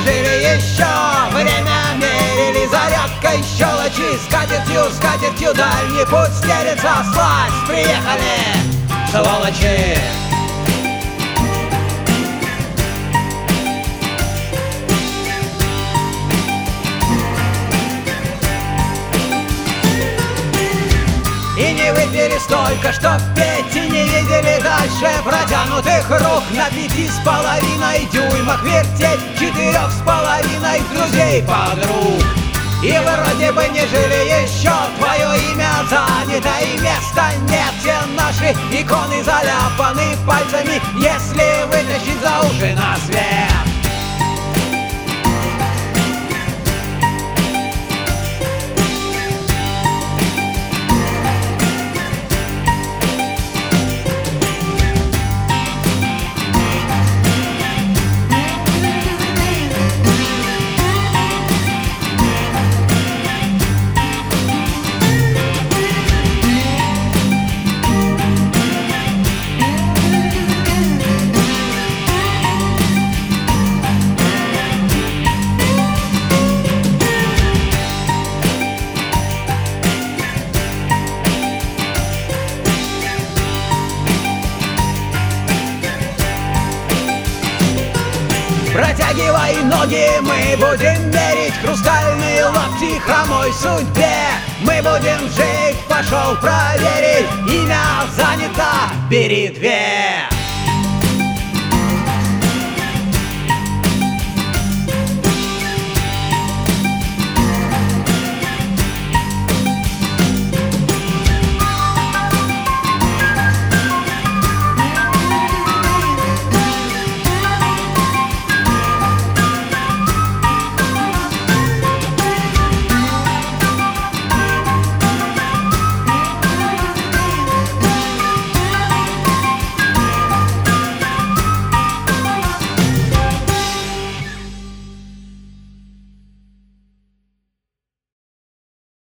жили еще. Время мерили зарядкой щелочи. Скатертью дальний путь стелется. Слазь, приехали, сволочи! И не выпили столько, что петь, и не видели дальше протянутых рук. На 5,5 дюймах вертеть, 4,5 друзей, подруг. И вроде бы не жили еще, твое имя занято и места нет. Все наши иконы заляпаны пальцами, если вытащить за уши на свет. Протягивай ноги, мы будем мерить хрустальные лапти хромой судьбе. Мы будем жить, пошел проверить, имя занято, бери 2.